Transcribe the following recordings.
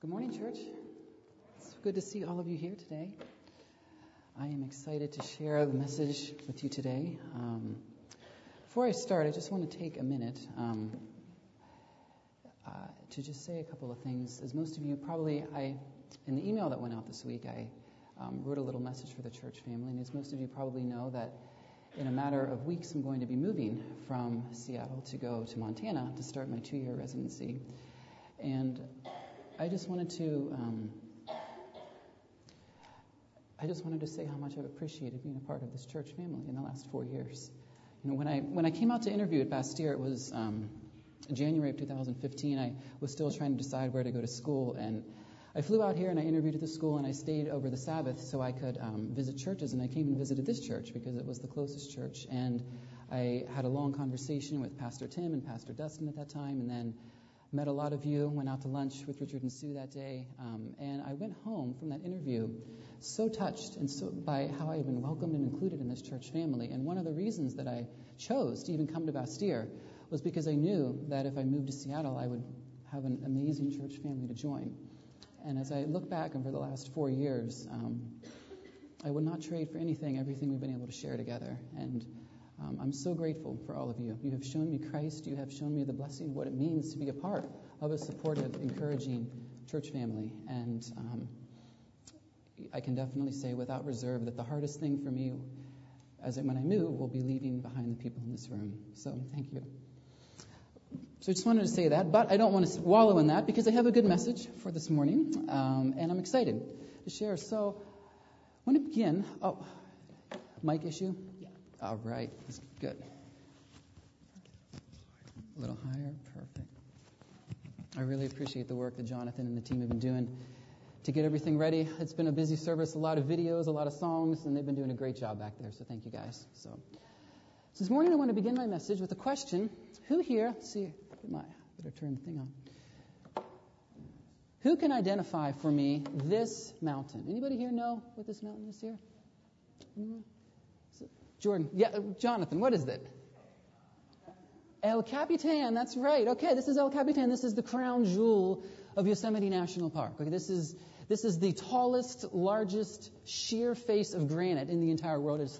Good morning, church. It's good to see all of you here today. I am excited to share the message with you today. Before I start, I just want to take a minute to just say a couple of things. As most of you probably, in the email that went out this week, I wrote a little message for the church family. And as most of you probably know, that in a matter of weeks, I'm going to be moving from Seattle to go to Montana to start my 2-year residency. And I just wanted to say how much I've appreciated being a part of this church family in the last 4 years. You know, when I came out to interview at Bastyr, it was January of 2015. I was still trying to decide where to go to school, and I flew out here and I interviewed at the school, and I stayed over the Sabbath so I could visit churches, and I came and visited this church because it was the closest church. And I had a long conversation with Pastor Tim and Pastor Dustin at that time, and then met a lot of you, went out to lunch with Richard and Sue that day, and I went home from that interview so touched and so by how I had been welcomed and included in this church family. And one of the reasons that I chose to even come to Bastyr was because I knew that if I moved to Seattle, I would have an amazing church family to join. And as I look back over the last 4 years, I would not trade for everything we've been able to share together. And I'm so grateful for all of you. You have shown me Christ. You have shown me the blessing of what it means to be a part of a supportive, encouraging church family. And I can definitely say without reserve that the hardest thing for me when I move will be leaving behind the people in this room. So thank you. So I just wanted to say that, but I don't want to wallow in that because I have a good message for this morning, and I'm excited to share. So I want to begin. Oh, mic issue? All right, that's good. A little higher, perfect. I really appreciate the work that Jonathan and the team have been doing to get everything ready. It's been a busy service, a lot of videos, a lot of songs, and they've been doing a great job back there, so thank you guys. So this morning I want to begin my message with a question. Who here, better turn the thing on. Who can identify for me this mountain? Anybody here know what this mountain is here? Jordan, Jonathan, what is it? El Capitan, that's right. Okay, this is El Capitan. This is the crown jewel of Yosemite National Park. Okay, this is the tallest, largest sheer face of granite in the entire world. It's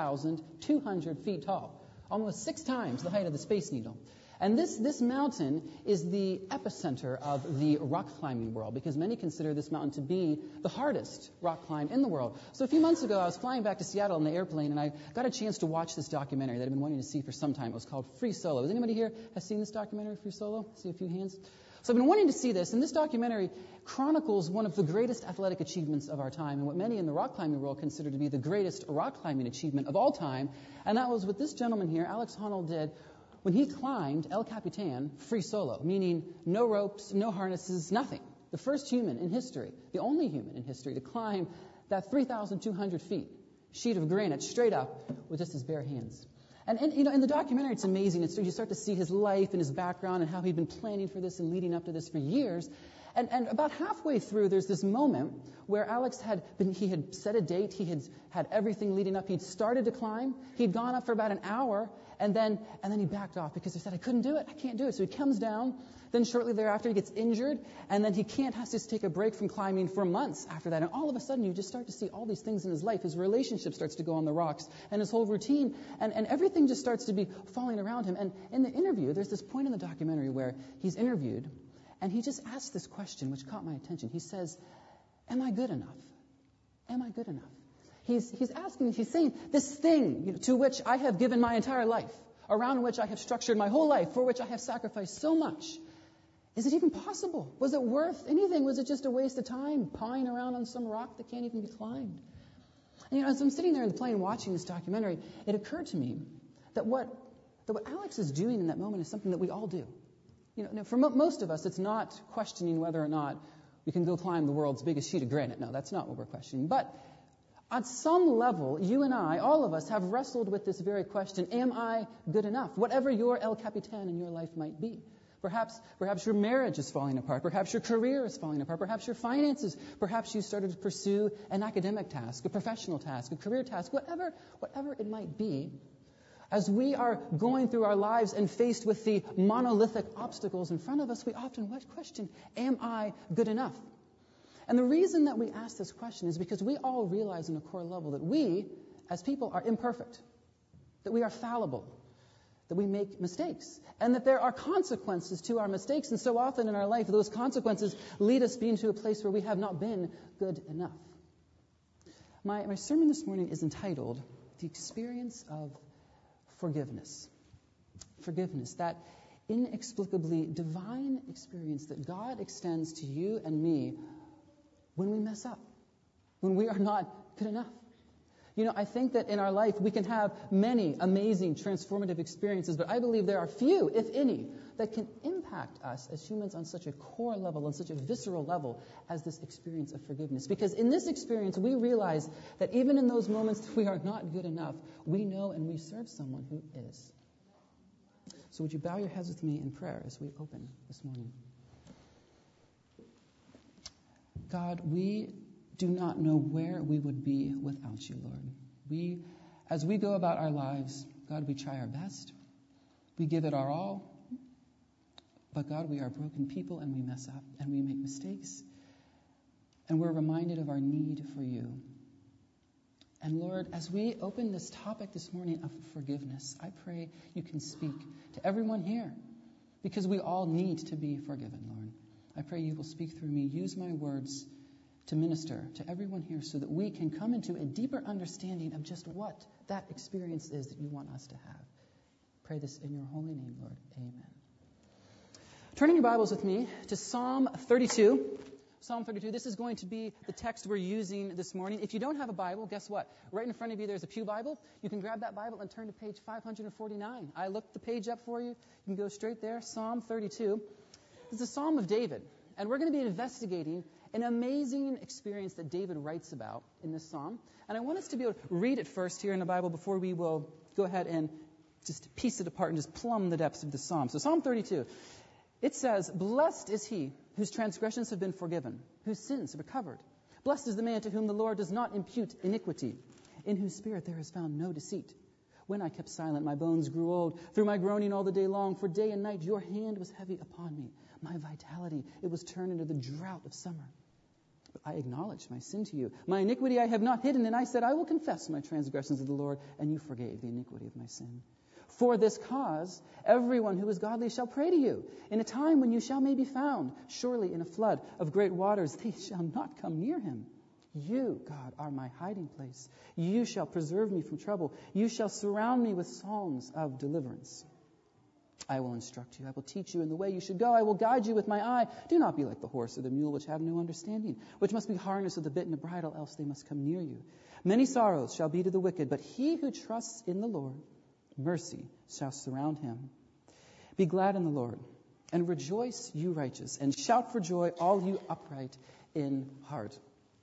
3,200 feet tall, almost 6 times the height of the Space Needle. And this mountain is the epicenter of the rock climbing world because many consider this mountain to be the hardest rock climb in the world. So a few months ago, I was flying back to Seattle in the airplane, and I got a chance to watch this documentary that I've been wanting to see for some time. It was called Free Solo. Has anybody here has seen this documentary, Free Solo? I see a few hands. So I've been wanting to see this, and this documentary chronicles one of the greatest athletic achievements of our time and what many in the rock climbing world consider to be the greatest rock climbing achievement of all time, and that was what this gentleman here, Alex Honnold, did when he climbed El Capitan free solo, meaning no ropes, no harnesses, nothing. The first human in history, the only human in history to climb that 3,200 feet sheet of granite straight up with just his bare hands. And in the documentary, it's amazing. You start to see his life and his background and how he'd been planning for this and leading up to this for years. And about halfway through, there's this moment where Alex had set a date. He had everything leading up. He'd started to climb. He'd gone up for about an hour, and then he backed off because he said, I couldn't do it. I can't do it. So he comes down. Then shortly thereafter, he gets injured, and then has to take a break from climbing for months after that. And all of a sudden, you just start to see all these things in his life. His relationship starts to go on the rocks, and his whole routine, and everything just starts to be falling around him. And in the interview, there's this point in the documentary where he's interviewed, and he just asked this question, which caught my attention. He says, am I good enough? Am I good enough? He's saying, this thing to which I have given my entire life, around which I have structured my whole life, for which I have sacrificed so much, is it even possible? Was it worth anything? Was it just a waste of time, pawing around on some rock that can't even be climbed? And as I'm sitting there in the plane watching this documentary, it occurred to me that what Alex is doing in that moment is something that we all do. For most of us, it's not questioning whether or not we can go climb the world's biggest sheet of granite. No, that's not what we're questioning. But on some level, you and I, all of us, have wrestled with this very question, am I good enough? Whatever your El Capitan in your life might be. Perhaps your marriage is falling apart. Perhaps your career is falling apart. Perhaps your finances. Perhaps you started to pursue an academic task, a professional task, a career task, whatever it might be. As we are going through our lives and faced with the monolithic obstacles in front of us, we often question, am I good enough? And the reason that we ask this question is because we all realize on a core level that we, as people, are imperfect, that we are fallible, that we make mistakes, and that there are consequences to our mistakes. And so often in our life, those consequences lead us into a place where we have not been good enough. My sermon this morning is entitled, The Experience of Forgiveness. Forgiveness, that inexplicably divine experience that God extends to you and me when we mess up, when we are not good enough. You know, I think that in our life we can have many amazing transformative experiences, but I believe there are few, if any, that can impact us as humans on such a core level, on such a visceral level as this experience of forgiveness. Because in this experience we realize that even in those moments that we are not good enough, we know and we serve someone who is. So would you bow your heads with me in prayer as we open this morning? God, we do not know where we would be without you, Lord. As we go about our lives, God, we try our best. We give it our all. But God, we are broken people and we mess up and we make mistakes. And we're reminded of our need for you. And Lord, as we open this topic this morning of forgiveness, I pray you can speak to everyone here because we all need to be forgiven, Lord. I pray you will speak through me. Use my words to minister to everyone here so that we can come into a deeper understanding of just what that experience is that you want us to have. Pray this in your holy name, Lord. Amen. Turning your Bibles with me to Psalm 32. Psalm 32, this is going to be the text we're using this morning. If you don't have a Bible, guess what? Right in front of you there's a pew Bible. You can grab that Bible and turn to page 549. I looked the page up for you. You can go straight there. Psalm 32. This is a Psalm of David. And we're going to be investigating an amazing experience that David writes about in this psalm. And I want us to be able to read it first here in the Bible before we will go ahead and just piece it apart and just plumb the depths of the psalm. So Psalm 32, it says, "Blessed is he whose transgressions have been forgiven, whose sins have been covered. Blessed is the man to whom the Lord does not impute iniquity, in whose spirit there is found no deceit. When I kept silent, my bones grew old through my groaning all the day long. For day and night your hand was heavy upon me. My vitality, it was turned into the drought of summer. But I acknowledged my sin to you. My iniquity I have not hidden, and I said, I will confess my transgressions to the Lord, and you forgave the iniquity of my sin. For this cause, everyone who is godly shall pray to you. In a time when you shall may be found, surely in a flood of great waters, they shall not come near him. You, God, are my hiding place. You shall preserve me from trouble. You shall surround me with songs of deliverance. I will instruct you. I will teach you in the way you should go. I will guide you with my eye. Do not be like the horse or the mule, which have no understanding, which must be harnessed with a bit and a bridle, else they must come near you. Many sorrows shall be to the wicked, but he who trusts in the Lord, mercy shall surround him. Be glad in the Lord, and rejoice, you righteous, and shout for joy, all you upright in heart."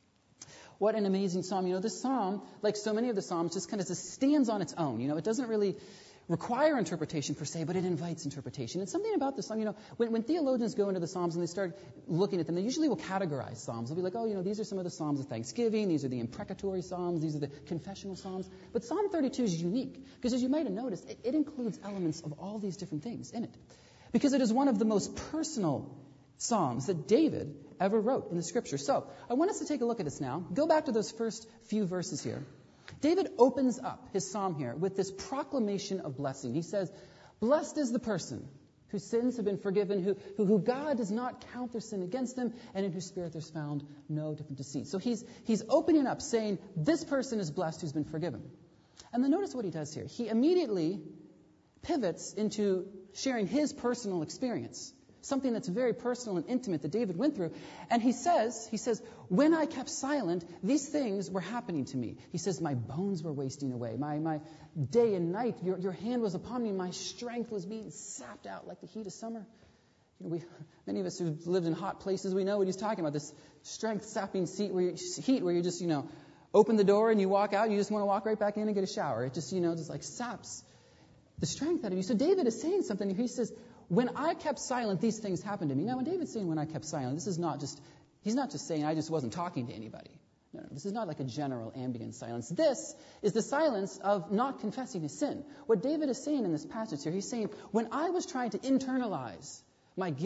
What an amazing psalm. You know, this psalm, like so many of the psalms, just kind of stands on its own. You know, it doesn't really require interpretation per se, but it invites interpretation. And something about this psalm, you know, when theologians go into the psalms and they start looking at them, they usually will categorize psalms. They'll be like, oh, you know, these are some of the psalms of thanksgiving, these are the imprecatory psalms, these are the confessional psalms. But Psalm 32 is unique because, as you might have noticed, it includes elements of all these different things in it. Because it is one of the most personal psalms that David ever wrote in the Scripture. So I want us to take a look at this now. Go back to those first few verses here. David opens up his psalm here with this proclamation of blessing. He says, blessed is the person whose sins have been forgiven, who God does not count their sin against them, and in whose spirit there's found no different deceit. So he's opening up saying, this person is blessed who's been forgiven. And then notice what he does here. He immediately pivots into sharing his personal experience, something that's very personal and intimate that David went through. And he says, when I kept silent, these things were happening to me. He says, my bones were wasting away. My day and night, your hand was upon me. My strength was being sapped out like the heat of summer. You know, many of us who've lived in hot places, we know what he's talking about, this strength-sapping heat where you just, open the door and you walk out, you just want to walk right back in and get a shower. It just, just like saps the strength out of you. So David is saying something. He says, when I kept silent, these things happened to me. Now, when David's saying when I kept silent, he's not just saying I just wasn't talking to anybody. No, this is not like a general ambient silence. This is the silence of not confessing his sin. What David is saying in this passage here, he's saying, when I was trying to internalize my guilt,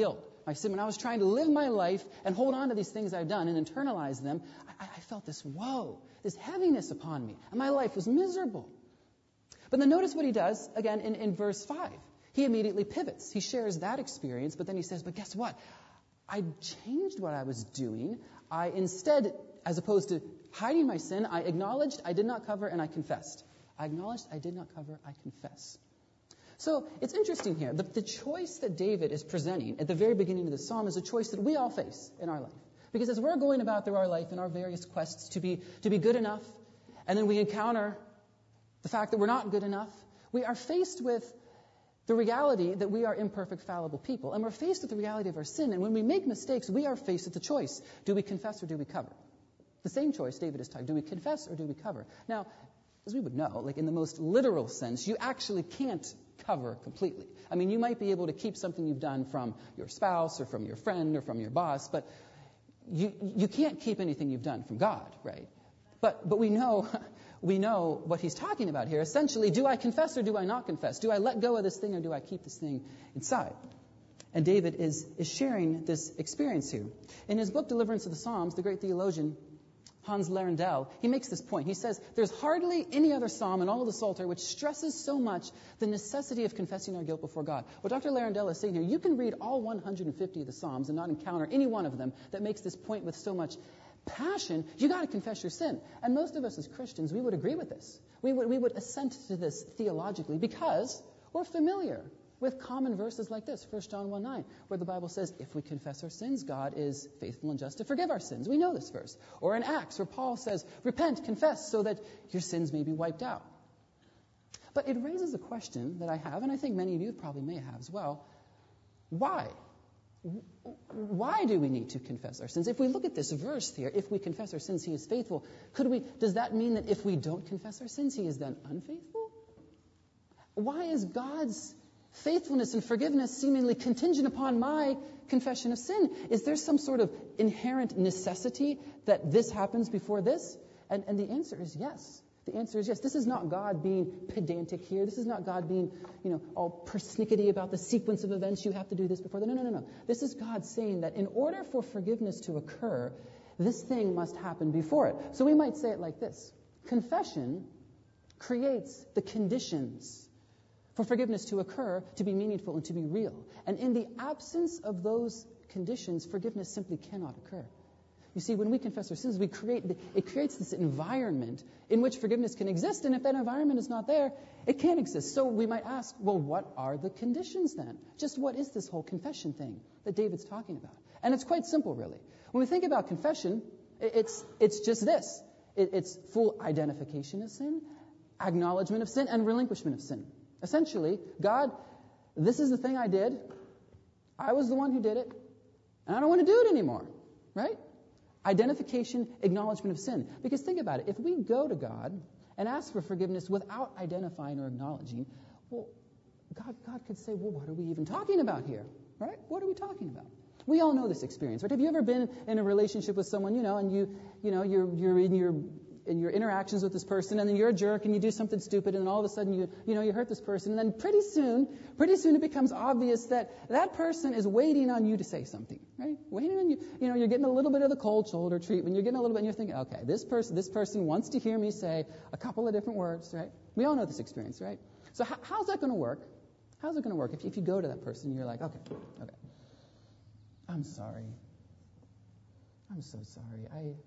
my sin, when I was trying to live my life and hold on to these things I've done and internalize them, I felt this woe, this heaviness upon me. And my life was miserable. But then notice what he does, again, in verse 5. He immediately pivots. He shares that experience, but then he says, but guess what? I changed what I was doing. I instead, as opposed to hiding my sin, I acknowledged, I did not cover, and I confessed. I acknowledged, I did not cover, I confess. So it's interesting here. The choice that David is presenting at the very beginning of the psalm is a choice that we all face in our life. Because as we're going about through our life in our various quests to be good enough, and then we encounter the fact that we're not good enough, we are faced with the reality that we are imperfect, fallible people. And we're faced with the reality of our sin. And when we make mistakes, we are faced with the choice. Do we confess or do we cover? The same choice David is talking. Do we confess or do we cover? Now, as we would know, like in the most literal sense, you actually can't cover completely. I mean, you might be able to keep something you've done from your spouse or from your friend or from your boss, but you can't keep anything you've done from God, right? But we know what he's talking about here. Essentially, do I confess or do I not confess? Do I let go of this thing or do I keep this thing inside? And David is sharing this experience here. In his book, Deliverance of the Psalms, the great theologian Hans Larendel, he makes this point. He says, there's hardly any other psalm in all of the Psalter which stresses so much the necessity of confessing our guilt before God. What Dr. Larendel is saying here, you can read all 150 of the Psalms and not encounter any one of them that makes this point with so much passion. You got to confess your sin. And most of us as Christians, we would agree with this. We would assent to this theologically because we're familiar with common verses like this, 1 John 1:9, where the Bible says, if we confess our sins, God is faithful and just to forgive our sins. We know this verse. Or in Acts, where Paul says, repent, confess, so that your sins may be wiped out. But it raises a question that I have, and I think many of you probably may have as well. Why? Why do we need to confess our sins? If we look at this verse here, if we confess our sins, he is faithful. Does that mean that if we don't confess our sins, he is then unfaithful? Why is God's faithfulness and forgiveness seemingly contingent upon my confession of sin? Is there some sort of inherent necessity that this happens before this? And the answer is yes. The answer is yes. This is not God being pedantic here. This is not God being, all persnickety about the sequence of events. You have to do this before that. No. This is God saying that in order for forgiveness to occur, this thing must happen before it. So we might say it like this. Confession creates the conditions for forgiveness to occur, to be meaningful, and to be real. And in the absence of those conditions, forgiveness simply cannot occur. You see, when we confess our sins, it creates this environment in which forgiveness can exist, and if that environment is not there, it can't exist. So we might ask, well, what are the conditions then? Just what is this whole confession thing that David's talking about? And it's quite simple, really. When we think about confession, it's just this. It's full identification of sin, acknowledgement of sin, and relinquishment of sin. Essentially, God, this is the thing I did. I was the one who did it, and I don't want to do it anymore, right? Identification, acknowledgement of sin. Because think about it. If we go to God and ask for forgiveness without identifying or acknowledging, well, God could say, well, what are we even talking about here, right? What are we talking about? We all know this experience, right? Have you ever been in a relationship with someone, and you're in your interactions with this person, and then you're a jerk and you do something stupid, and then all of a sudden you hurt this person, and then pretty soon it becomes obvious that person is waiting on you to say something, right? Waiting on you. You're getting a little bit of the cold shoulder treatment. You're getting a little bit, and you're thinking, okay, this person wants to hear me say a couple of different words, right? We all know this experience, right? So how's that going to work? How's it going to work if you go to that person and you're like, okay, I'm sorry. I'm so sorry.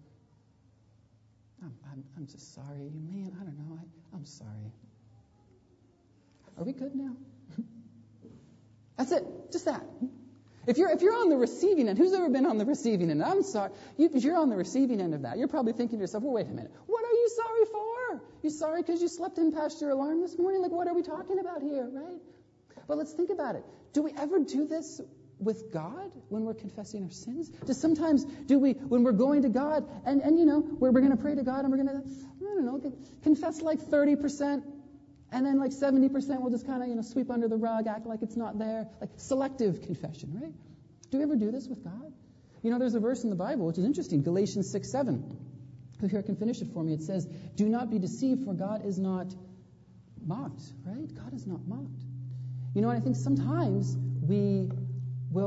I'm just sorry. Man, I don't know. I'm sorry. Are we good now? That's it. Just that. If you're on the receiving end, who's ever been on the receiving end? I'm sorry. If you're on the receiving end of that, you're probably thinking to yourself, well, wait a minute. What are you sorry for? You sorry because you slept in past your alarm this morning? Like, what are we talking about here, right? But let's think about it. Do we ever do this with God when we're confessing our sins? When we're going to God and we're going to pray to God and we're going to, confess like 30%, and then like 70% we'll just kind of, sweep under the rug, act like it's not there, like selective confession, right? Do we ever do this with God? There's a verse in the Bible which is interesting, Galatians 6:7. Who here can finish it for me? It says, do not be deceived, for God is not mocked, right? God is not mocked. I think sometimes we will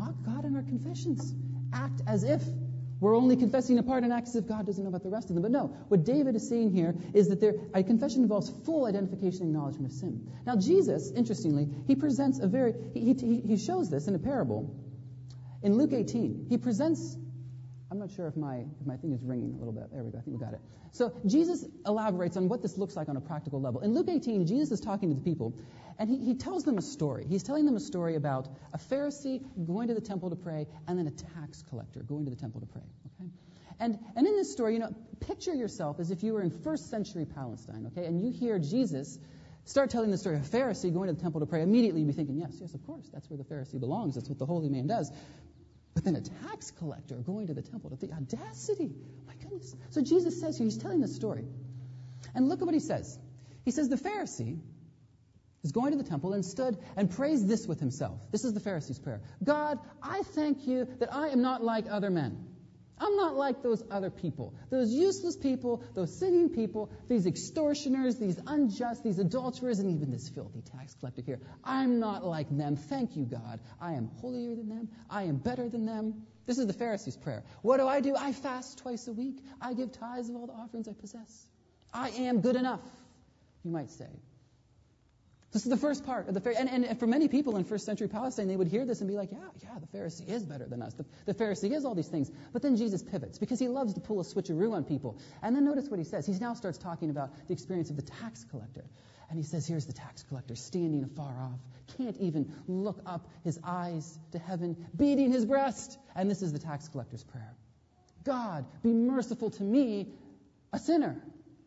mock God in our confessions, act as if we're only confessing a part and act as if God doesn't know about the rest of them. But no, what David is saying here is that a confession involves full identification and acknowledgement of sin. Now, Jesus, interestingly, he presents he shows this in a parable. In Luke 18, he presents, I'm not sure if my thing is ringing a little bit. There we go. I think we got it. So Jesus elaborates on what this looks like on a practical level. In Luke 18, Jesus is talking to the people, and he tells them a story. He's telling them a story about a Pharisee going to the temple to pray and then a tax collector going to the temple to pray. Okay? And in this story, picture yourself as if you were in first century Palestine, okay? And you hear Jesus start telling the story of a Pharisee going to the temple to pray. Immediately you'd be thinking, yes, of course, that's where the Pharisee belongs. That's what the holy man does. But then a tax collector going to the temple, the audacity. My goodness. So Jesus says here, he's telling this story. And look at what he says. He says the Pharisee is going to the temple and stood and praised this with himself. This is the Pharisee's prayer. God, I thank you that I am not like other men. I'm not like those other people, those useless people, those sinning people, these extortioners, these unjust, these adulterers, and even this filthy tax collector here. I'm not like them. Thank you, God. I am holier than them. I am better than them. This is the Pharisee's prayer. What do? I fast twice a week. I give tithes of all the offerings I possess. I am good enough, you might say. This is the first part of the Pharisee. And for many people in first century Palestine, they would hear this and be like, yeah, the Pharisee is better than us. The Pharisee is all these things. But then Jesus pivots because he loves to pull a switcheroo on people. And then notice what he says. He now starts talking about the experience of the tax collector. And he says, here's the tax collector standing afar off, can't even look up his eyes to heaven, beating his breast. And this is the tax collector's prayer. God, be merciful to me, a sinner.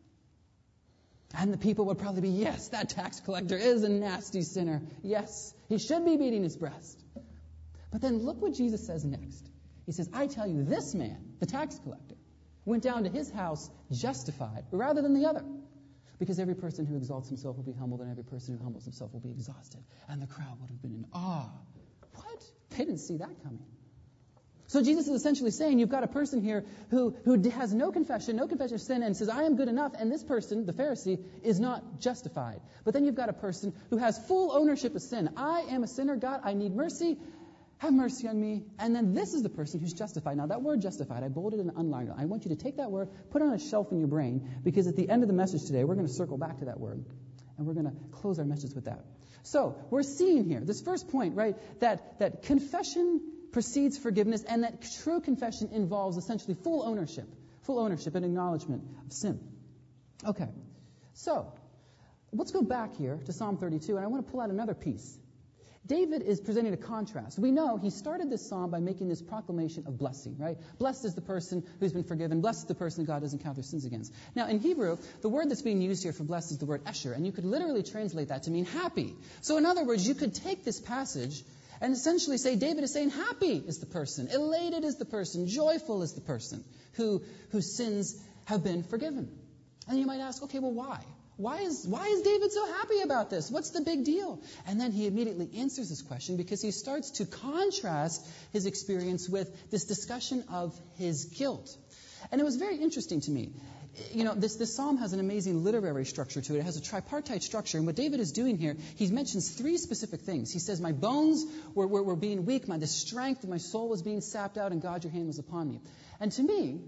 And the people would probably be, yes, that tax collector is a nasty sinner. Yes, he should be beating his breast. But then look what Jesus says next. He says, I tell you, this man, the tax collector, went down to his house justified rather than the other. Because every person who exalts himself will be humbled, and every person who humbles himself will be exhausted. And the crowd would have been in awe. What? They didn't see that coming. So Jesus is essentially saying you've got a person here who has no confession of sin and says, I am good enough, and this person, the Pharisee, is not justified. But then you've got a person who has full ownership of sin. I am a sinner, God, I need mercy. Have mercy on me. And then this is the person who's justified. Now that word justified, I bolded and underlined it. I want you to take that word, put it on a shelf in your brain, because at the end of the message today, we're going to circle back to that word. And we're going to close our message with that. So we're seeing here, this first point, right, that confession precedes forgiveness, and that true confession involves essentially full ownership and acknowledgement of sin. Okay, so let's go back here to Psalm 32, and I want to pull out another piece. David is presenting a contrast. We know he started this psalm by making this proclamation of blessing, right? Blessed is the person who's been forgiven. Blessed is the person God doesn't count their sins against. Now, in Hebrew, the word that's being used here for blessed is the word esher, and you could literally translate that to mean happy. So in other words, you could take this passage and essentially say David is saying happy is the person, elated is the person, joyful is the person whose sins have been forgiven. And you might ask, okay, well, why? Why is David so happy about this? What's the big deal? And then he immediately answers this question because he starts to contrast his experience with this discussion of his guilt. And it was very interesting to me. This psalm has an amazing literary structure to it. It has a tripartite structure. And what David is doing here, he mentions three specific things. He says, my bones were being weak, the strength of my soul was being sapped out, and God, your hand was upon me. And to me,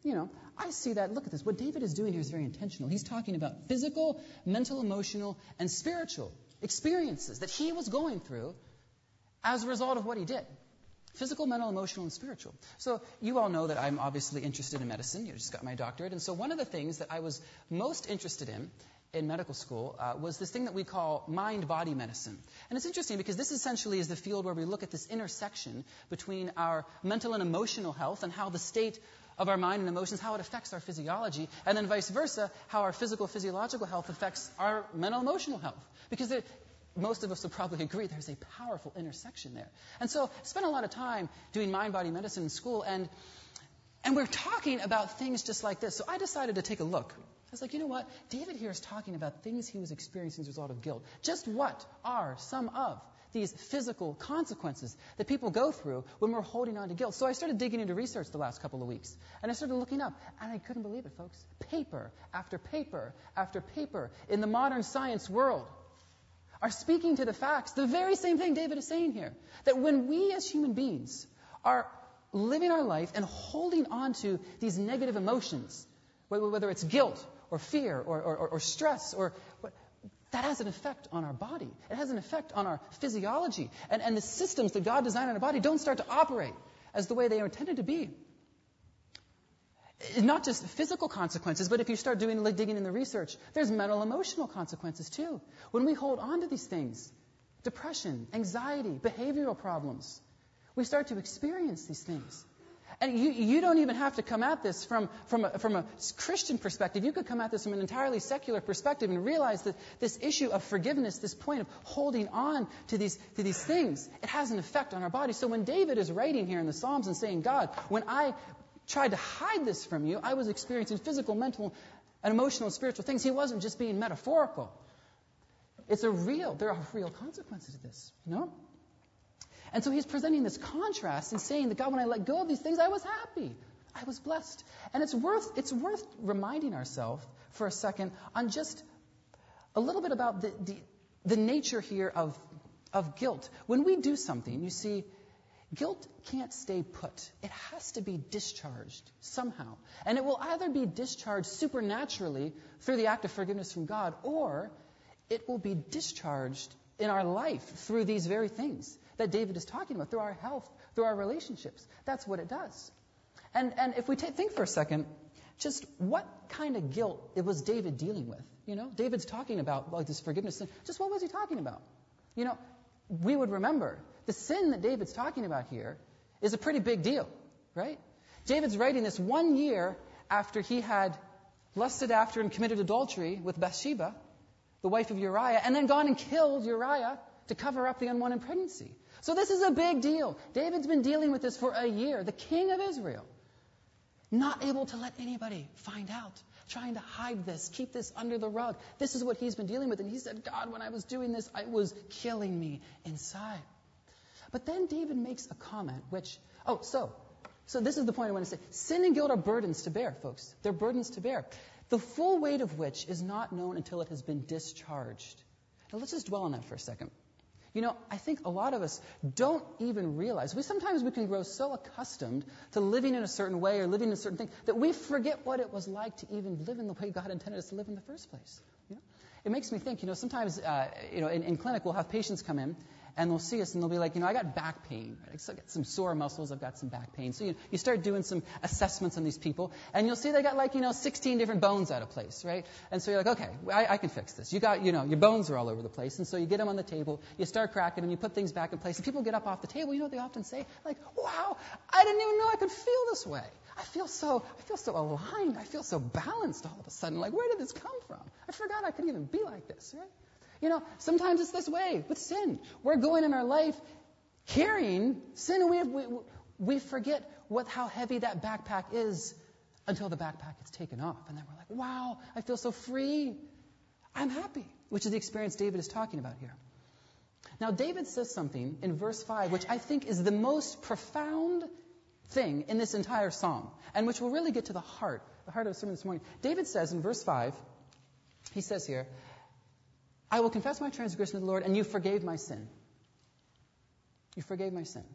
I see that, look at this. What David is doing here is very intentional. He's talking about physical, mental, emotional, and spiritual experiences that he was going through as a result of what he did. Physical, mental, emotional, and spiritual. So you all know that I'm obviously interested in medicine. You just got my doctorate. And so one of the things that I was most interested in medical school was this thing that we call mind-body medicine. And it's interesting because this essentially is the field where we look at this intersection between our mental and emotional health and how the state of our mind and emotions, how it affects our physiology, and then vice versa, how our physical, physiological health affects our mental, emotional health. Because most of us will probably agree there's a powerful intersection there. And so I spent a lot of time doing mind-body medicine in school, and we're talking about things just like this. So I decided to take a look. I was like, you know what? David here is talking about things he was experiencing as a result of guilt. Just what are some of these physical consequences that people go through when we're holding on to guilt? So I started digging into research the last couple of weeks. And I started looking up, and I couldn't believe it, folks. Paper after paper after paper in the modern science world are speaking to the facts, the very same thing David is saying here. That when we as human beings are living our life and holding on to these negative emotions, whether it's guilt or fear or stress, that has an effect on our body. It has an effect on our physiology. And the systems that God designed in our body don't start to operate as the way they are intended to be. Not just physical consequences, but if you start digging in the research, there's mental, emotional consequences too. When we hold on to these things, depression, anxiety, behavioral problems, we start to experience these things. And you don't even have to come at this from a Christian perspective. You could come at this from an entirely secular perspective and realize that this issue of forgiveness, this point of holding on to these things, it has an effect on our body. So when David is writing here in the Psalms and saying, God, when I tried to hide this from you, I was experiencing physical, mental, and emotional and spiritual things. He wasn't just being metaphorical. There are real consequences to this, you know? And so he's presenting this contrast and saying that, God, when I let go of these things, I was happy. I was blessed. And it's worth reminding ourselves for a second on just a little bit about the nature here of guilt. When we do something, you see, guilt can't stay put. It has to be discharged somehow. And it will either be discharged supernaturally through the act of forgiveness from God, or it will be discharged in our life through these very things that David is talking about, through our health, through our relationships. That's what it does. And if we think for a second, just what kind of guilt it was David dealing with? You know, David's talking about like this forgiveness sin. Just what was he talking about? You know, we would remember the sin that David's talking about here is a pretty big deal, right? David's writing this 1 year after he had lusted after and committed adultery with Bathsheba, the wife of Uriah, and then gone and killed Uriah to cover up the unwanted pregnancy. So this is a big deal. David's been dealing with this for a year. The king of Israel, not able to let anybody find out, trying to hide this, keep this under the rug. This is what he's been dealing with. And he said, God, when I was doing this, it was killing me inside. But then David makes a comment, so this is the point I want to say. Sin and guilt are burdens to bear, folks. They're burdens to bear, the full weight of which is not known until it has been discharged. Now let's just dwell on that for a second. You know, I think a lot of us don't even realize. Sometimes we can grow so accustomed to living in a certain way or living in a certain thing that we forget what it was like to even live in the way God intended us to live in the first place. You know? It makes me think, sometimes, in clinic we'll have patients come in and they'll see us and they'll be like, I got back pain. Right? I got some sore muscles. I've got some back pain. So you start doing some assessments on these people and you'll see they got 16 different bones out of place, right? And so you're like, okay, I can fix this. You got, your bones are all over the place. And so you get them on the table, you start cracking them, you put things back in place. And people get up off the table. You know what they often say? Like, wow, I didn't even know I could feel this way. I feel so aligned. I feel so balanced all of a sudden. Like, where did this come from? I forgot I could even be like this, right? Sometimes it's this way with sin. We're going in our life carrying sin, and we forget how heavy that backpack is until the backpack is taken off. And then we're like, wow, I feel so free. I'm happy, which is the experience David is talking about here. Now, David says something in verse 5, which I think is the most profound thing in this entire psalm, and which will really get to the heart of the sermon this morning. David says in verse 5, he says here, I will confess my transgression to the Lord, and you forgave my sin. You forgave my sin.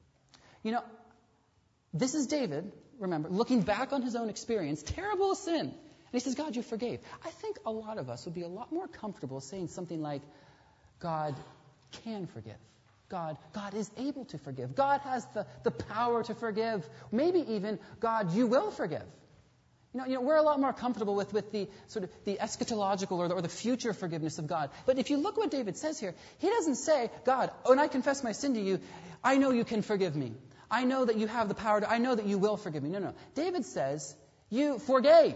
This is David, remember, looking back on his own experience, terrible sin. And he says, God, you forgave. I think a lot of us would be a lot more comfortable saying something like, God can forgive. God is able to forgive. God has the power to forgive. Maybe even, God, you will forgive. We're a lot more comfortable with the sort of the eschatological or the future forgiveness of God. But if you look what David says here, he doesn't say, God, when I confess my sin to you, I know you can forgive me. I know that you have the power I know that you will forgive me. No. David says, you forgave.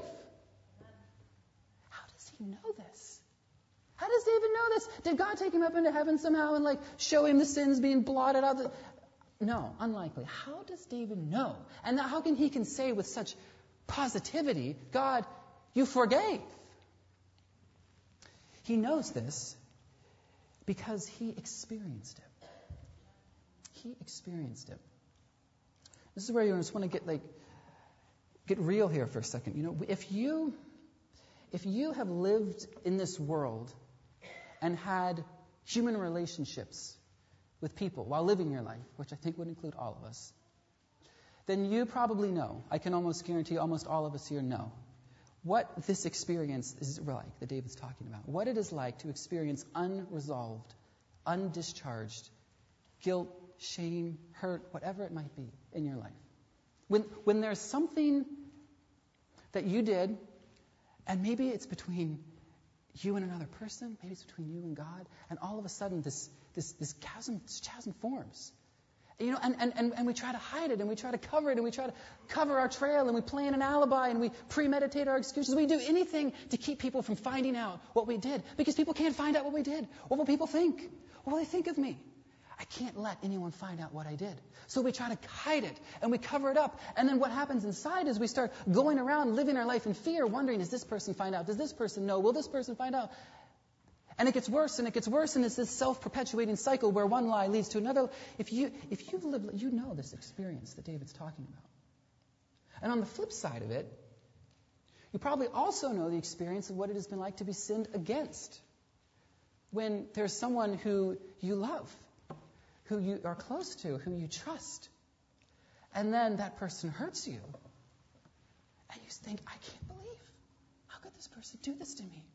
How does he know this? How does David know this? Did God take him up into heaven somehow and show him the sins being blotted out? No, unlikely. How does David know? And how can he say with such positivity, God, you forgave? He knows this because he experienced it. He experienced it. This is where you just want to get real here for a second. If you have lived in this world and had human relationships with people while living your life, which I think would include all of us, then you probably know, I can almost guarantee almost all of us here know, what this experience is like that David's talking about. What it is like to experience unresolved, undischarged guilt, shame, hurt, whatever it might be in your life. When there's something that you did, and maybe it's between you and another person, maybe it's between you and God, and all of a sudden this chasm forms. And we try to hide it, and we try to cover it, and we try to cover our trail, and we plan an alibi, and we premeditate our excuses. We do anything to keep people from finding out what we did, because people can't find out what we did. What will people think? What will they think of me? I can't let anyone find out what I did. So we try to hide it, and we cover it up. And then what happens inside is we start going around living our life in fear, wondering, does this person find out? Does this person know? Will this person find out? And it gets worse, and it gets worse, and it's this self-perpetuating cycle where one lie leads to another. If you've lived, you know this experience that David's talking about. And on the flip side of it, you probably also know the experience of what it has been like to be sinned against. When there's someone who you love, who you are close to, who you trust, and then that person hurts you, and you think, I can't believe, how could this person do this to me?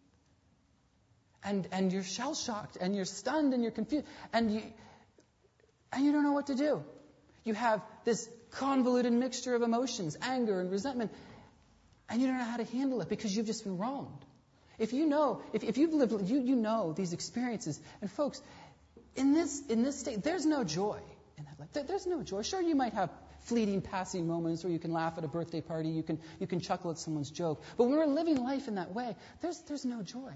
And you're shell-shocked, and you're stunned, and you're confused, and you don't know what to do. You have this convoluted mixture of emotions, anger and resentment, and you don't know how to handle it because you've just been wronged. If you know, if you've lived, you know these experiences. And folks, in this state, there's no joy in that life. There's no joy. Sure, you might have fleeting, passing moments where you can laugh at a birthday party, you can chuckle at someone's joke. But when we're living life in that way, there's no joy.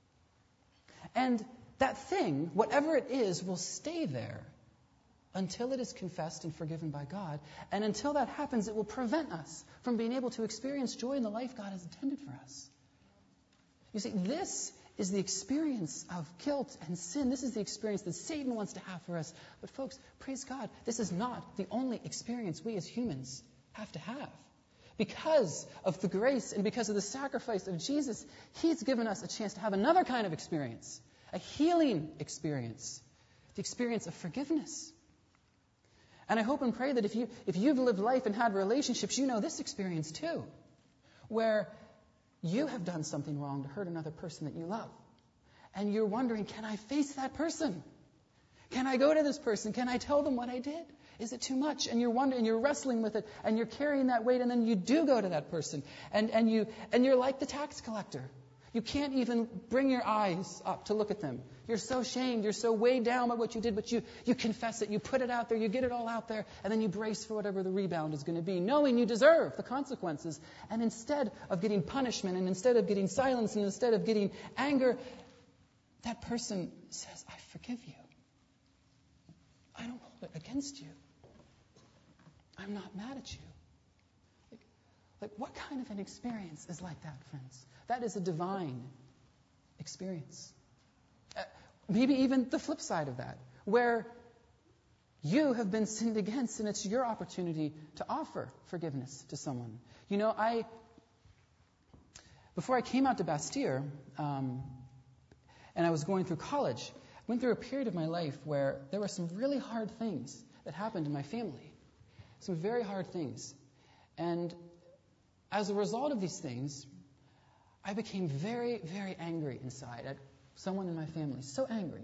And that thing, whatever it is, will stay there until it is confessed and forgiven by God. And until that happens, it will prevent us from being able to experience joy in the life God has intended for us. You see, this is the experience of guilt and sin. This is the experience that Satan wants to have for us. But folks, praise God, this is not the only experience we as humans have to have. Because of the grace and because of the sacrifice of Jesus, He's given us a chance to have another kind of experience, a healing experience, the experience of forgiveness. And I hope and pray that if you've lived life and had relationships, you know this experience too, where you have done something wrong to hurt another person that you love. And you're wondering, can I face that person? Can I go to this person? Can I tell them what I did? Is it too much? And you're wondering, you're wrestling with it, and you're carrying that weight, and then you do go to that person. And you're like the tax collector. You can't even bring your eyes up to look at them. You're so shamed, you're so weighed down by what you did, but you confess it, you put it out there, you get it all out there, and then you brace for whatever the rebound is going to be, knowing you deserve the consequences. And instead of getting punishment, and instead of getting silence, and instead of getting anger, that person says, I forgive you. I don't hold it against you. I'm not mad at you. Like, what kind of an experience is like that, friends? That is a divine experience. Maybe even the flip side of that, where you have been sinned against, and it's your opportunity to offer forgiveness to someone. You know, before I came out to Bastyr, and I was going through college, I went through a period of my life where there were some really hard things that happened in my family. Some very hard things. And as a result of these things, I became very, very angry inside at someone in my family. So angry.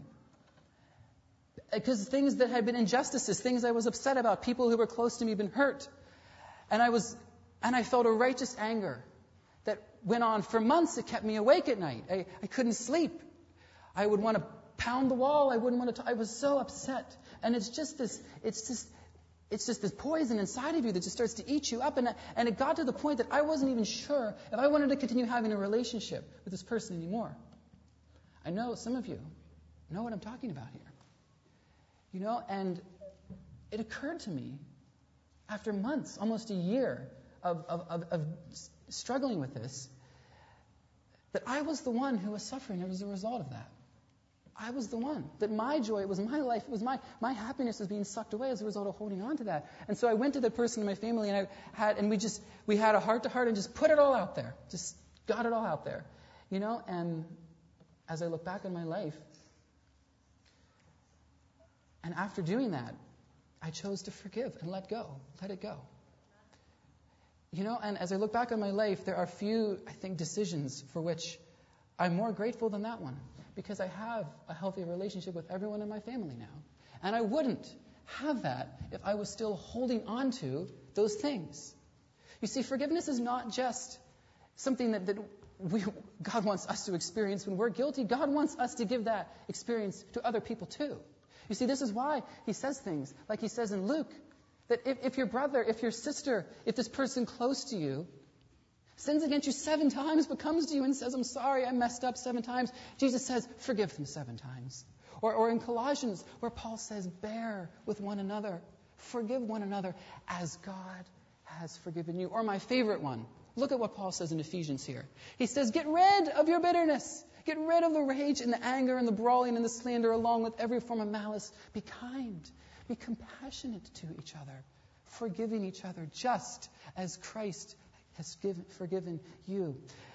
Because things that had been injustices, things I was upset about, people who were close to me had been hurt. And I felt a righteous anger that went on for months. It kept me awake at night. I couldn't sleep. I would want to pound the wall. I wouldn't want to I was so upset. And it's just this poison inside of you that just starts to eat you up. And it got to the point that I wasn't even sure if I wanted to continue having a relationship with this person anymore. I know some of you know what I'm talking about here. You know, and it occurred to me after months, almost a year of struggling with this, that I was the one who was suffering as a result of that. I was the one. That my joy, it was my life, it was my happiness was being sucked away as a result of holding on to that. And so I went to the person in my family, and we had a heart-to-heart and just put it all out there. Just got it all out there. You know, and as I look back on my life, And after doing that, I chose to forgive and let go. Let it go. And as I look back on my life, there are few, I think, decisions for which I'm more grateful than that one. Because I have a healthy relationship with everyone in my family now. And I wouldn't have that if I was still holding on to those things. You see, forgiveness is not just something that God wants us to experience when we're guilty. God wants us to give that experience to other people too. You see, this is why he says things like he says in Luke, that if your brother, if your sister, if this person close to you sins against you 7 times, but comes to you and says, I'm sorry, I messed up 7 times, Jesus says, forgive them 7 times. Or in Colossians, where Paul says, bear with one another, forgive one another as God has forgiven you. Or my favorite one, look at what Paul says in Ephesians here. He says, get rid of your bitterness. Get rid of the rage and the anger and the brawling and the slander along with every form of malice. Be kind. Be compassionate to each other, forgiving each other just as Christ has forgiven you.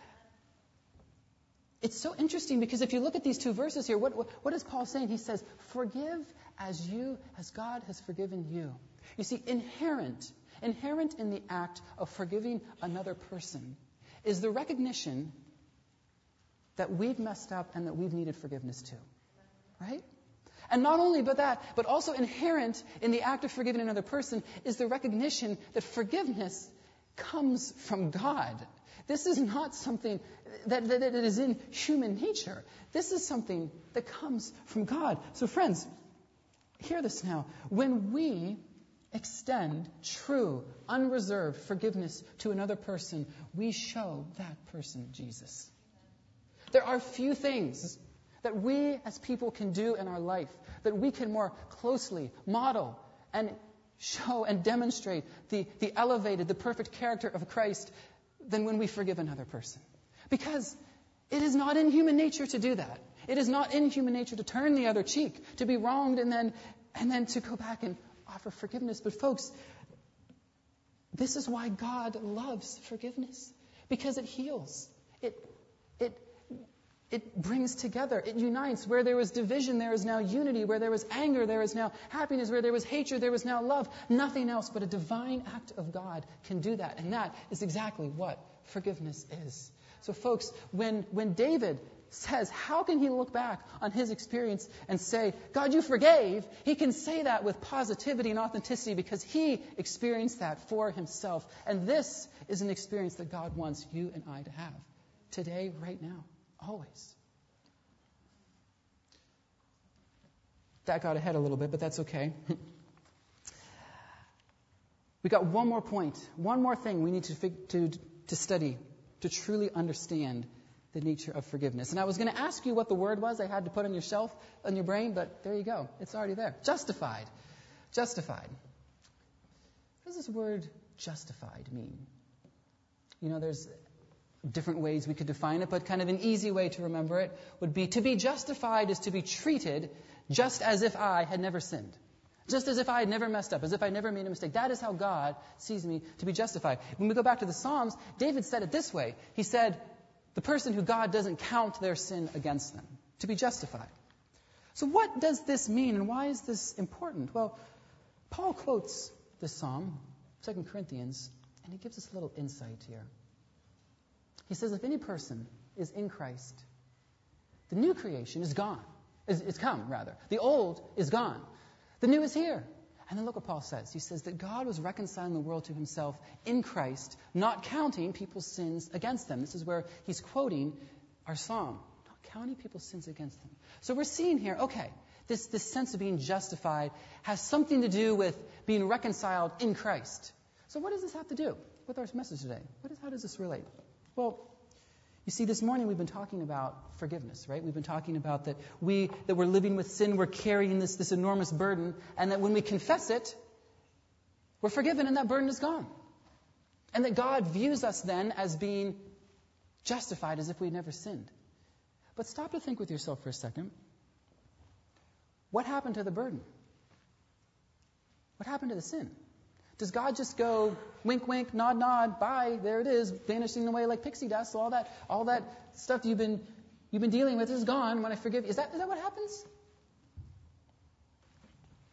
It's so interesting because if you look at these 2 verses here, what is Paul saying? He says, forgive as God has forgiven you. You see, inherent in the act of forgiving another person is the recognition that we've messed up and that we've needed forgiveness too. Right? And not only that, but also inherent in the act of forgiving another person is the recognition that forgiveness comes from God. This is not something that is in human nature. This is something that comes from God. So friends, hear this now. When we extend true, unreserved forgiveness to another person, we show that person Jesus. There are few things that we as people can do in our life that we can more closely model and show and demonstrate the elevated, the perfect character of Christ than when we forgive another person. Because it is not in human nature to do that. It is not in human nature to turn the other cheek, to be wronged and then to go back and offer forgiveness. But folks, this is why God loves forgiveness. Because it heals. It brings together. It unites. Where there was division, there is now unity. Where there was anger, there is now happiness. Where there was hatred, there was now love. Nothing else but a divine act of God can do that. And that is exactly what forgiveness is. So folks, when David says, how can he look back on his experience and say, God, you forgave? He can say that with positivity and authenticity because he experienced that for himself. And this is an experience that God wants you and I to have today, right now. Always. That got ahead a little bit, but that's okay. We got one more point, one more thing we need to study to truly understand the nature of forgiveness. And I was going to ask you what the word was I had to put on your shelf, on your brain, but there you go. It's already there. Justified. Justified. What does this word justified mean? There's different ways we could define it, but kind of an easy way to remember it would be to be justified is to be treated just as if I had never sinned. Just as if I had never messed up, as if I never made a mistake. That is how God sees me to be justified. When we go back to the Psalms, David said it this way. He said, the person who God doesn't count their sin against them, to be justified. So what does this mean and why is this important? Well, Paul quotes this psalm, 2 Corinthians, and he gives us a little insight here. He says, if any person is in Christ, the new creation is gone. It's come, rather. The old is gone. The new is here. And then look what Paul says. He says that God was reconciling the world to himself in Christ, not counting people's sins against them. This is where he's quoting our psalm. Not counting people's sins against them. So we're seeing here, okay, this sense of being justified has something to do with being reconciled in Christ. So what does this have to do with our message today? How does this relate? Well, you see, this morning we've been talking about forgiveness, right? We've been talking about that we're living with sin, we're carrying this enormous burden, and that when we confess it, we're forgiven and that burden is gone. And that God views us then as being justified as if we'd never sinned. But stop to think with yourself for a second. What happened to the burden? What happened to the sin? Does God just go, wink, wink, nod, nod, bye, there it is, vanishing away like pixie dust, all that stuff you've been dealing with is gone when I forgive you? Is that what happens?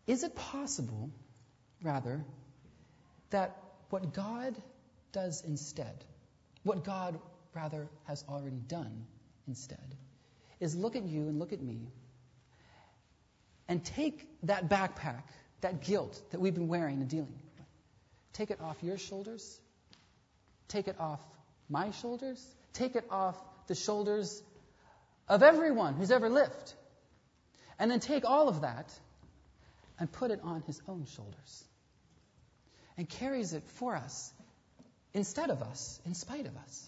Is it possible, rather, that what God does instead, what God rather has already done instead, is look at you and look at me and take that backpack, that guilt that we've been wearing and dealing with, take it off your shoulders, take it off my shoulders, take it off the shoulders of everyone who's ever lived, and then take all of that and put it on his own shoulders and carries it for us instead of us, in spite of us.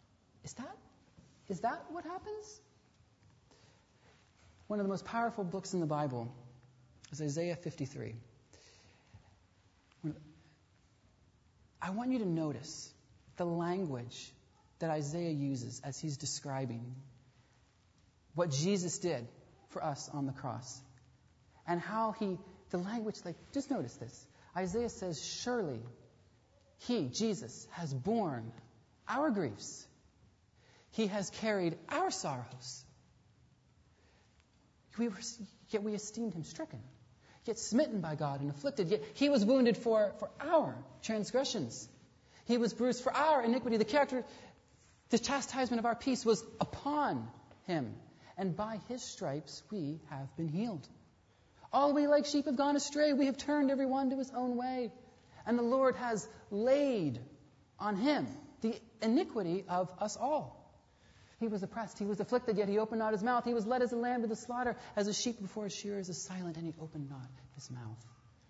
Is that what happens? One of the most powerful books in the Bible is Isaiah 53. I want you to notice the language that Isaiah uses as he's describing what Jesus did for us on the cross. And how the language, just notice this. Isaiah says, surely he, Jesus, has borne our griefs. He has carried our sorrows. Yet we esteemed him stricken, yet smitten by God and afflicted. Yet he was wounded for our transgressions. He was bruised for our iniquity. The chastisement of our peace was upon him. And by his stripes we have been healed. All we like sheep have gone astray. We have turned every one to his own way. And the Lord has laid on him the iniquity of us all. He was oppressed, he was afflicted, yet he opened not his mouth. He was led as a lamb to the slaughter, as a sheep before his shearers is silent, and he opened not his mouth.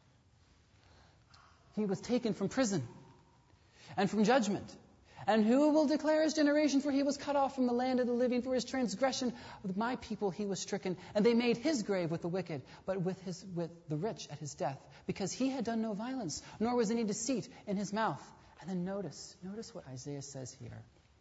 He was taken from prison and from judgment. And who will declare his generation? For he was cut off from the land of the living. For his transgression with my people he was stricken. And they made his grave with the wicked, but with the rich at his death. Because he had done no violence, nor was any deceit in his mouth. And then notice what Isaiah says here.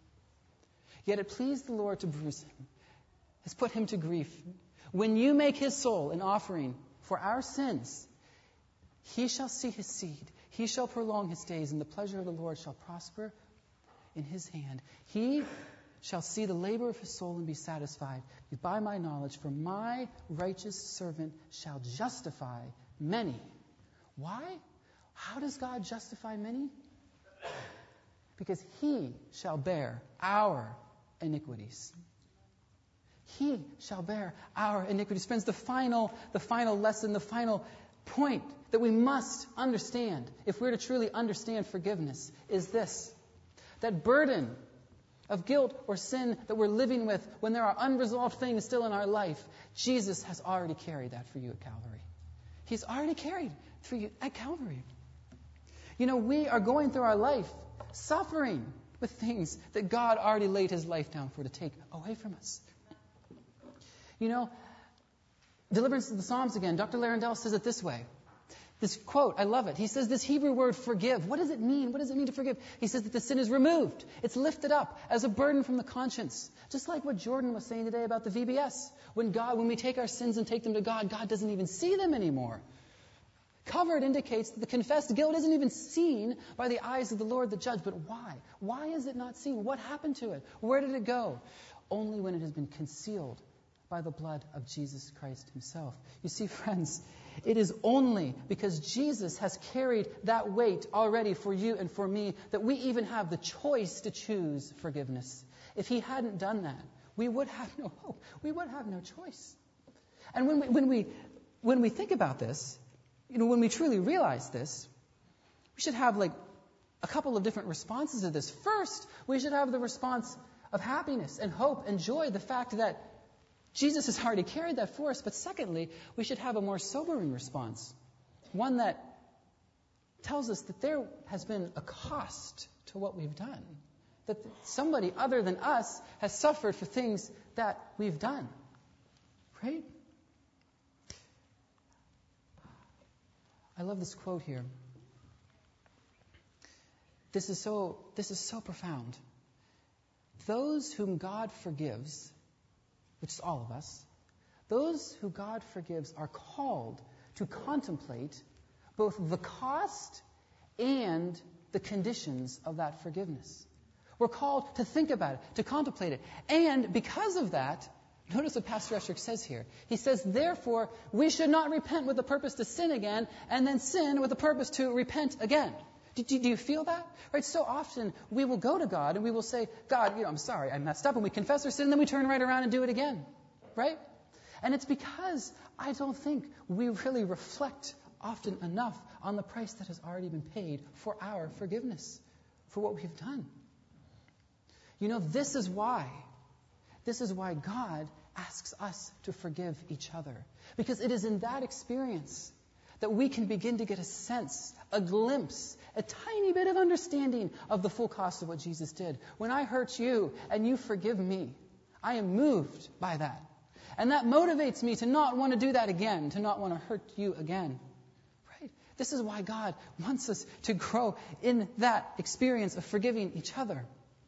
Yet it pleased the Lord to bruise him, has put him to grief. When you make his soul an offering for our sins, he shall see his seed. He shall prolong his days, and the pleasure of the Lord shall prosper in his hand. He shall see the labor of his soul and be satisfied. By my knowledge, for my righteous servant shall justify many. Why? How does God justify many? Because he shall bear our iniquities. He shall bear our iniquities. Friends, the final lesson, the final point that we must understand if we're to truly understand forgiveness is this. That burden of guilt or sin that we're living with when there are unresolved things still in our life, Jesus has already carried that for you at Calvary. He's already carried for you at Calvary. You know, we are going through our life suffering with things that God already laid his life down for to take away from us. You know, Deliverance of the Psalms again, Dr. Larendell says it this way. This quote, I love it. He says this Hebrew word forgive. What does it mean? What does it mean to forgive? He says that the sin is removed. It's lifted up as a burden from the conscience. Just like what Jordan was saying today about the VBS. When we take our sins and take them to God, God doesn't even see them anymore. Covered indicates that the confessed guilt isn't even seen by the eyes of the Lord the judge. But why? Why is it not seen? What happened to it? Where did it go? Only when it has been concealed by the blood of Jesus Christ himself. You see, friends, it is only because Jesus has carried that weight already for you and for me that we even have the choice to choose forgiveness. If he hadn't done that, we would have no hope. We would have no choice. And when we think about this, you know, when we truly realize this, we should have a couple of different responses to this. First, we should have the response of happiness and hope and joy, the fact that Jesus has already carried that for us. But secondly, we should have a more sobering response, one that tells us that there has been a cost to what we've done, that somebody other than us has suffered for things that we've done. Right? I love this quote here. This is so profound. Those whom God forgives, which is all of us, those who God forgives are called to contemplate both the cost and the conditions of that forgiveness. We're called to think about it, to contemplate it. And because of that, Notice what Pastor Esherick says here. He says, therefore, we should not repent with the purpose to sin again, and then sin with the purpose to repent again. Do you feel that? Right? So often we will go to God and we will say, God, I'm sorry, I messed up, and we confess our sin, and then we turn right around and do it again. Right? And it's because I don't think we really reflect often enough on the price that has already been paid for our forgiveness, for what we've done. This is why God asks us to forgive each other. Because it is in that experience that we can begin to get a sense, a glimpse, a tiny bit of understanding of the full cost of what Jesus did. When I hurt you and you forgive me, I am moved by that. And that motivates me to not want to do that again, to not want to hurt you again. Right? This is why God wants us to grow in that experience of forgiving each other.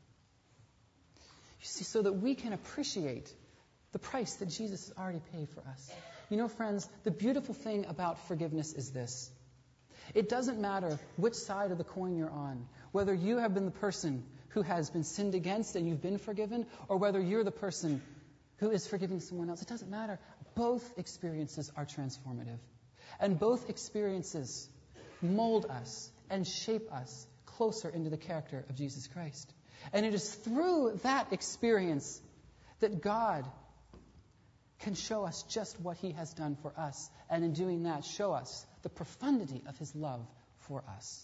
You see, so that we can appreciate the price that Jesus has already paid for us. Friends, the beautiful thing about forgiveness is this. It doesn't matter which side of the coin you're on, whether you have been the person who has been sinned against and you've been forgiven, or whether you're the person who is forgiving someone else. It doesn't matter. Both experiences are transformative. And both experiences mold us and shape us closer into the character of Jesus Christ. And it is through that experience that God can show us just what He has done for us. And in doing that, show us the profundity of His love for us.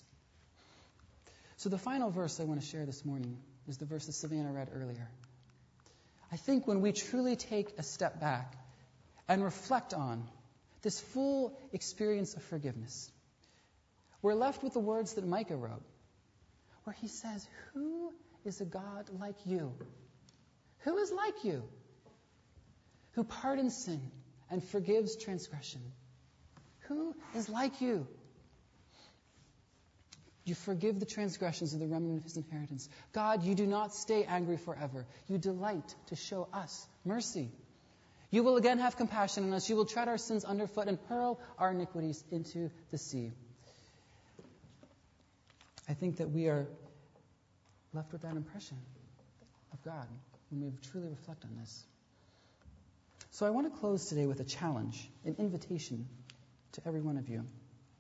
So the final verse I want to share this morning is the verse that Savannah read earlier. I think when we truly take a step back and reflect on this full experience of forgiveness, we're left with the words that Micah wrote, where he says, who is a God like you? Who is like you? Who pardons sin and forgives transgression? Who is like you? You forgive the transgressions of the remnant of His inheritance. God, you do not stay angry forever. You delight to show us mercy. You will again have compassion on us. You will tread our sins underfoot and hurl our iniquities into the sea. I think that we are left with that impression of God when we truly reflect on this. So I want to close today with a challenge, an invitation to every one of you.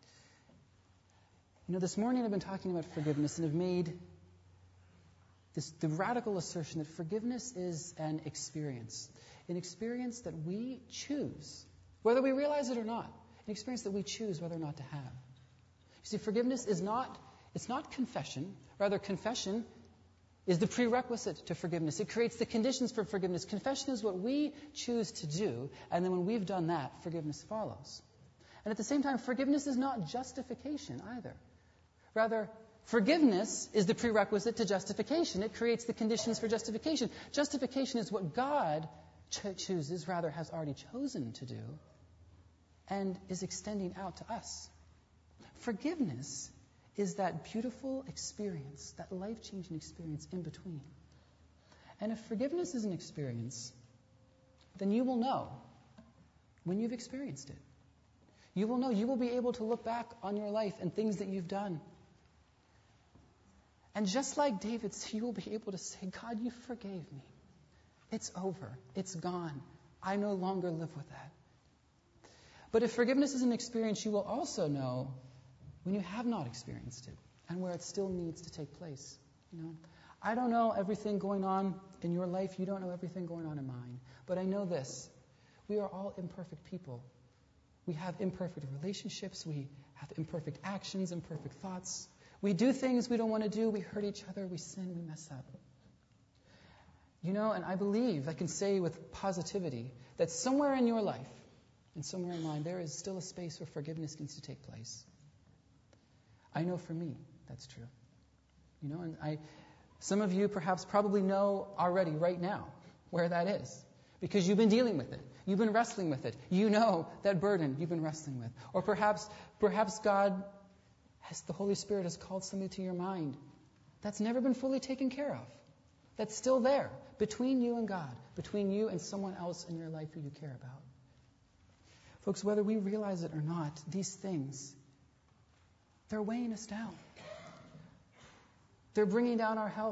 This morning I've been talking about forgiveness and have made the radical assertion that forgiveness is an experience that we choose, whether we realize it or not, an experience that we choose whether or not to have. You see, forgiveness is not confession. Rather, confession is the prerequisite to forgiveness. It creates the conditions for forgiveness. Confession is what we choose to do, and then when we've done that, forgiveness follows. And at the same time, forgiveness is not justification either. Rather, forgiveness is the prerequisite to justification. It creates the conditions for justification. Justification is what God chooses, rather has already chosen to do, and is extending out to us. Forgiveness is that beautiful experience, that life-changing experience in between. And if forgiveness is an experience, then you will know when you've experienced it. You will know, you will be able to look back on your life and things that you've done. And just like David, you will be able to say, God, you forgave me. It's over. It's gone. I no longer live with that. But if forgiveness is an experience, you will also know when you have not experienced it and where it still needs to take place. I don't know everything going on in your life. You don't know everything going on in mine. But I know this. We are all imperfect people. We have imperfect relationships. We have imperfect actions, imperfect thoughts. We do things we don't want to do. We hurt each other. We sin. We mess up. And I believe, I can say with positivity, that somewhere in your life and somewhere in mine, there is still a space where forgiveness needs to take place. I know for me, that's true. And some of you perhaps probably know already right now where that is, because you've been dealing with it. You've been wrestling with it. You know that burden you've been wrestling with. Or perhaps God, the Holy Spirit has called something to your mind that's never been fully taken care of. That's still there, between you and God, between you and someone else in your life who you care about. Folks, whether we realize it or not, these things, they're weighing us down. They're bringing down our health.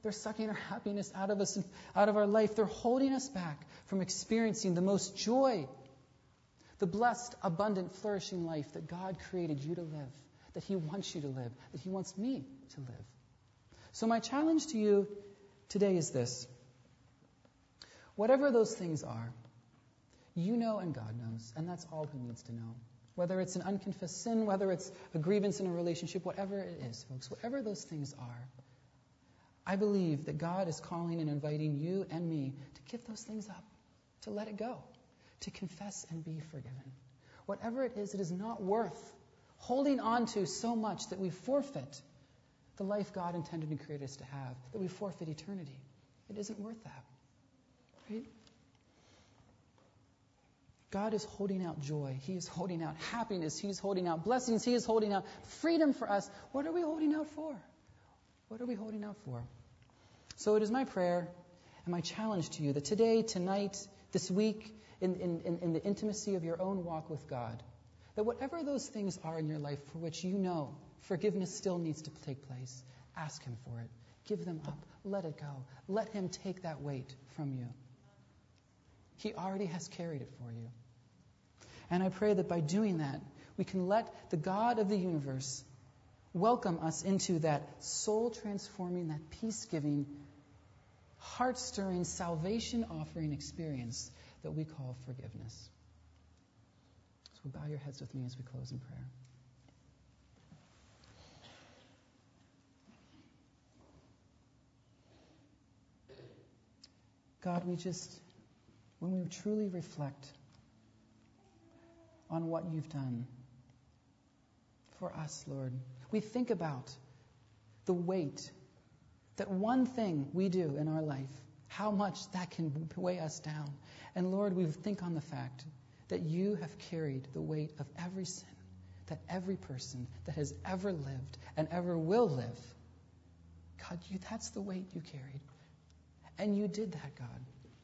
They're sucking our happiness out of us, out of our life. They're holding us back from experiencing the most joy, the blessed, abundant, flourishing life that God created you to live, that He wants you to live, that He wants me to live. So my challenge to you today is this. Whatever those things are, you know and God knows, and that's all He needs to know. Whether it's an unconfessed sin, whether it's a grievance in a relationship, whatever it is, folks, whatever those things are, I believe that God is calling and inviting you and me to give those things up, to let it go, to confess and be forgiven. Whatever it is not worth holding on to so much that we forfeit the life God intended and created us to have, that we forfeit eternity. It isn't worth that. Right? God is holding out joy. He is holding out happiness. He is holding out blessings. He is holding out freedom for us. What are we holding out for? What are we holding out for? So it is my prayer and my challenge to you that today, tonight, this week, in the intimacy of your own walk with God, that whatever those things are in your life for which you know forgiveness still needs to take place, ask Him for it. Give them up. Let it go. Let Him take that weight from you. He already has carried it for you. And I pray that by doing that, we can let the God of the universe welcome us into that soul-transforming, that peace-giving, heart-stirring, salvation-offering experience that we call forgiveness. So bow your heads with me as we close in prayer. God, when we truly reflect on what You've done for us, Lord, we think about the weight that one thing we do in our life, how much that can weigh us down. And Lord, we think on the fact that You have carried the weight of every sin, that every person that has ever lived and ever will live, God, that's the weight You carried. And You did that, God,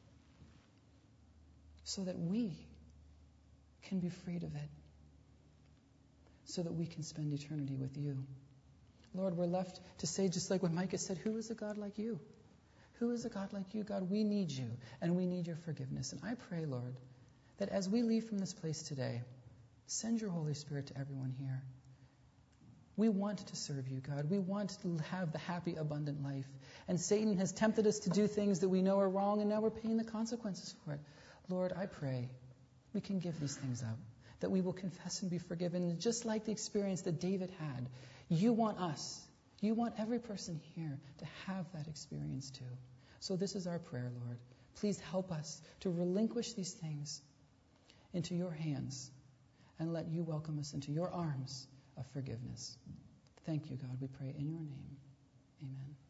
so that we can be freed of it, so that we can spend eternity with You. Lord, we're left to say, just like what Micah said, who is a God like You? Who is a God like You? God, we need You, and we need Your forgiveness. And I pray, Lord, that as we leave from this place today, send Your Holy Spirit to everyone here. We want to serve You, God. We want to have the happy, abundant life. And Satan has tempted us to do things that we know are wrong, and now we're paying the consequences for it. Lord, I pray we can give these things up, that we will confess and be forgiven, just like the experience that David had. You want us, You want every person here to have that experience too. So this is our prayer, Lord. Please help us to relinquish these things into Your hands and let You welcome us into Your arms of forgiveness. Thank You, God, we pray in Your name. Amen.